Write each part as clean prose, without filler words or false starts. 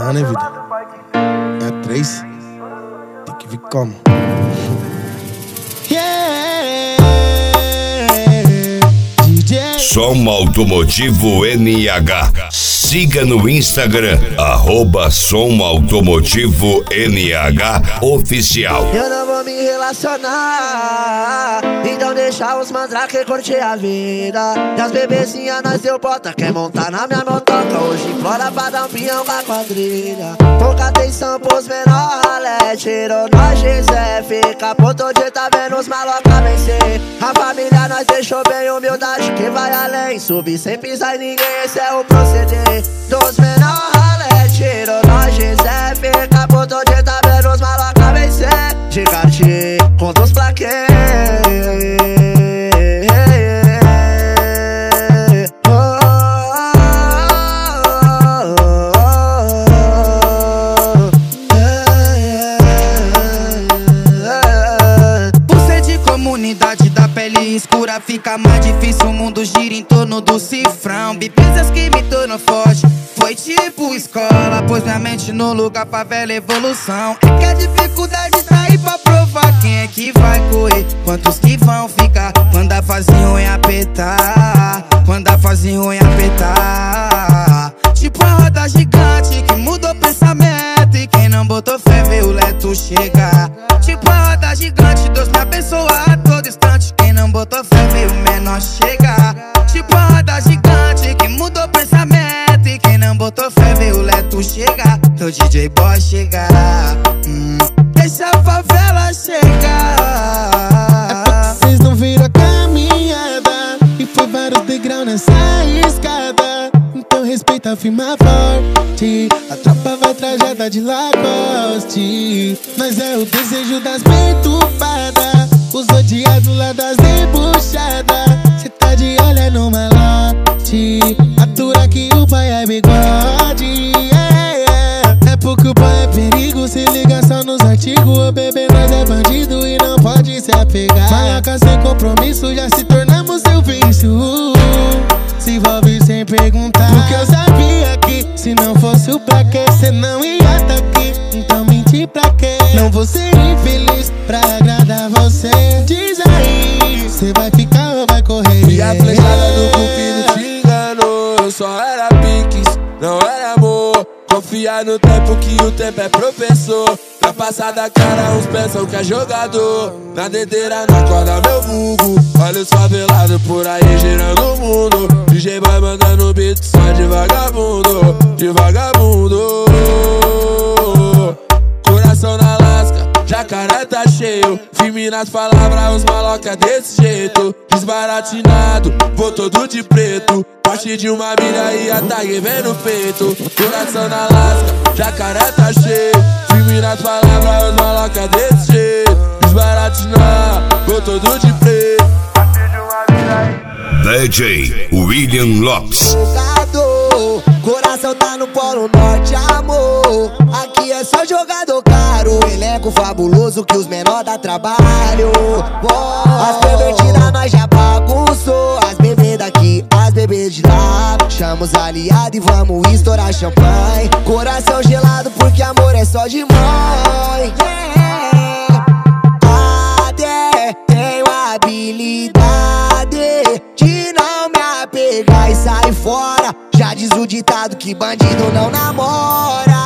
Não, né, vida? É 3. Tem que vir como? Yeah, DJ Som Automotivo NH. Siga no Instagram, @Som Automotivo NH Oficial. Eu não vou me relacionar, então deixa os mandrake curtir a vida. E as bebezinhas nós deu bota, quer montar na minha motoca. Hoje implora pra dar um pinhão pra quadrilha. Pouca atenção pros menor ralé, tirou nós Gisé. Fica por todo dia tá vendo os maloca vencer. A família nós deixou bem humildade que vai além. Subir sem pisar em ninguém, esse é o proceder. Dos menor ralé, tirou nós Gisé. Fica por todo dia tá vendo os maloca vencer. De Cartier, com dos plaquês. Comunidade da pele escura, fica mais difícil, o mundo gira em torno do cifrão. Bipezas que me tornam forte, foi tipo escola, pôs minha mente no lugar pra velha evolução. É que a dificuldade tá aí pra provar quem é que vai correr, quantos que vão ficar quando a fase ruim apertar, quando a fase ruim apertar. Tipo a roda gigante que mudou o pensamento, e quem não botou fé vê o leto chegar. Tipo a roda gigante, Deus me abençoa a todo instante. Quem não botou fé vê o menor chegar. Tipo a roda gigante que mudou o pensamento, e quem não botou fé vê o leto chegar. O DJ Boy chegar, deixa a favela chegar. É porque vocês não viram a caminhada, e foi vários degraus nessa escada. Então respeita, firma forte, a tropa vai trajada de Lacoste. Nós é o desejo das perturbadas, os odiados lá das debuchadas. Cê tá de olho no malote, atura que o pai é bigode. É porque o pai é perigo, se liga só nos artigos. Ô bebê, nós é bandido e não pode se apegar. Maiorca sem compromisso, já se tornamos seu vício. Se envolve sem perguntar, porque eu sabia que se não fosse o pra quê, cê não ia tá aqui. Então mentir pra quê? Não vou ser infeliz pra agradar você. Diz aí, cê vai ficar ou vai correr? E a flechada do cupido te enganou. Eu só era piques, não era amor. Confia no tempo que o tempo é professor. Na passada cara uns pensam que é jogador. Na dedeira na corda meu vulgo. Olha os favelados por aí girando o mundo. DJ vai mandando beat só de vagabundo, de vagabundo. Coração na lasca, jacaré tá cheio. Firme nas palavras, os maloca desse jeito. Desbaratinado, vou todo de preto. Parte de uma milha e a tag vem no peito. Coração na lasca, jacaré tá cheio. Firme nas palavras, os maloca desse jeito. Desbaratinado, vou todo de preto. Parte de uma milha e DJ William Lopes. Jogador, coração tá no Polo Norte, amor. Aqui é só jogador caro, elenco fabuloso que os menor dá trabalho. As pervertidas nós já bagunçou, as bebês daqui, as bebês de lá. Chama os aliados e vamos estourar champanhe. Coração gelado porque amor é só de mãe. Até tenho habilidade de não me apegar e sair fora. Já diz o ditado que bandido não namora.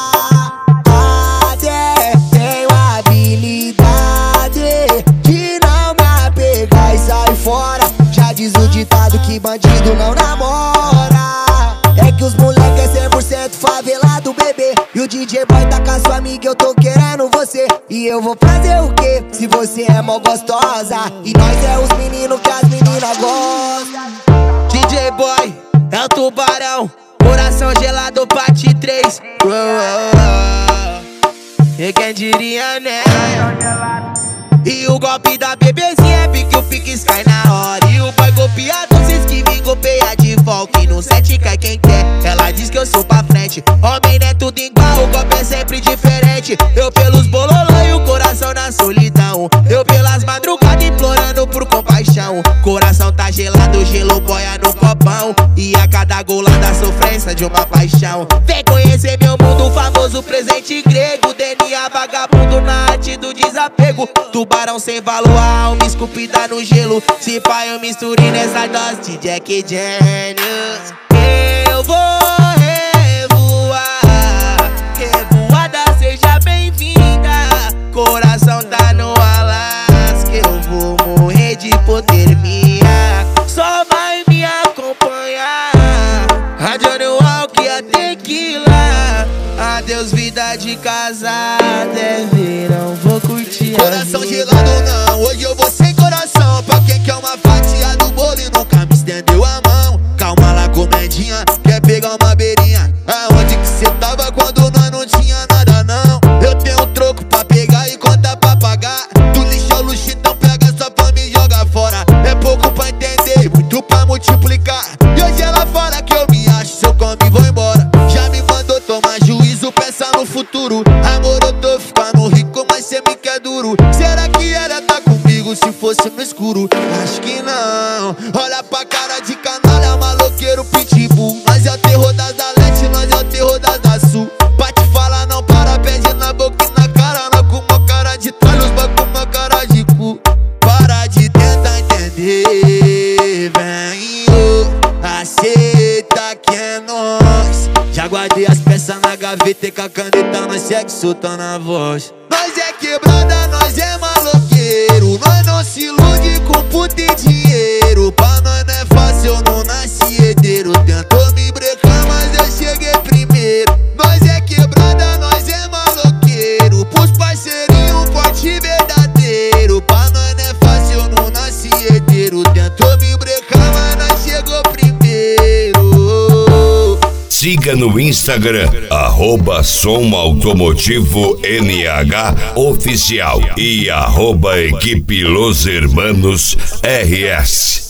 Até tenho habilidade de não me apegar e sair fora. Já diz o ditado que bandido não namora. É que os moleque é 100% favelado, bebê. E o DJ Boy tá com a sua amiga, eu tô querendo você. E eu vou fazer o quê? Se você é mó gostosa e nós é os meninos que as meninas gostam. DJ Boy é o tubarão, coração gelado, parte 3. E quem diria, né? E o golpe da bebezinha é pique, o pique cai na hora. E o boy golpeado, se esquiva e golpeia de volta. E no set cai quem quer, ela diz que eu sou pra frente. Homem não é tudo igual, o golpe é sempre diferente. Eu pelos bololô e o coração na solidão. Eu pelas madrugadas implorando por compaixão. Coração tá gelado gelado, gelo boia no copão. E a cada golada a sofrência de uma paixão. Vem conhecer meu mundo, famoso presente grego. DNA vagabundo na arte do desapego. Tubarão sem valor, a alma esculpida no gelo. Se pá eu misturei nessa dose de Jack Daniels. Eu vou revoar, revoada seja bem-vinda. Coração tá no Alasca, eu vou morrer de hipotermia. Só vai me acompanhar a Johnny Walker e a Tequila. Adeus vida de casada, é verão, vou curtir. Coração gelado não, hoje eu vou sem coração. Pra quem quer uma fatia do bolo e nunca me estendeu a mão. Calma lá, comedinha, quer pegar uma beirinha? Aonde que cê tava quando nós não tinha nada não? Eu tenho um troco pra pegar e conta pra pagar. Do lixo ao luxo, então pega sua fama e joga fora. É pouco pra entender e muito pra multiplicar. E hoje ela fala que eu me acho, se eu como e vou embora. Já me mandou tomar juízo, pensa no futuro. Amor, eu tô ficando rico, mas cê me quer duro. Será que ela tá comigo se fosse no escuro? Acho que não. Olha pra cara de canalha, maloqueiro pitbull. Nós é o terror das da leste, nós é o terror das da sul. Pra te falar não para, pede na boca e na cara. Não com uma cara de tralha, os bagulho com uma cara de cu. Para de tentar entender, venho, aceita que é nós. Já guardei as peças na gaveta e com a caneta nós segue soltando a voz. Nós é quebrada, nós é maloqueiro. Nós não se ilude com puta e dinheiro. Pra nós não é fácil, eu não nasci herdeiro. Tentou me brecar, mas eu cheguei primeiro. Nós é quebrada, nós é maloqueiro. Pros parceirinhos, forte verdadeiro. Pra nós não é fácil, eu não nasci herdeiro. Tentou me brecar, mas nós chegou primeiro. Siga no Instagram, @Som Automotivo NH Oficial e @Equipe Los Hermanos RS.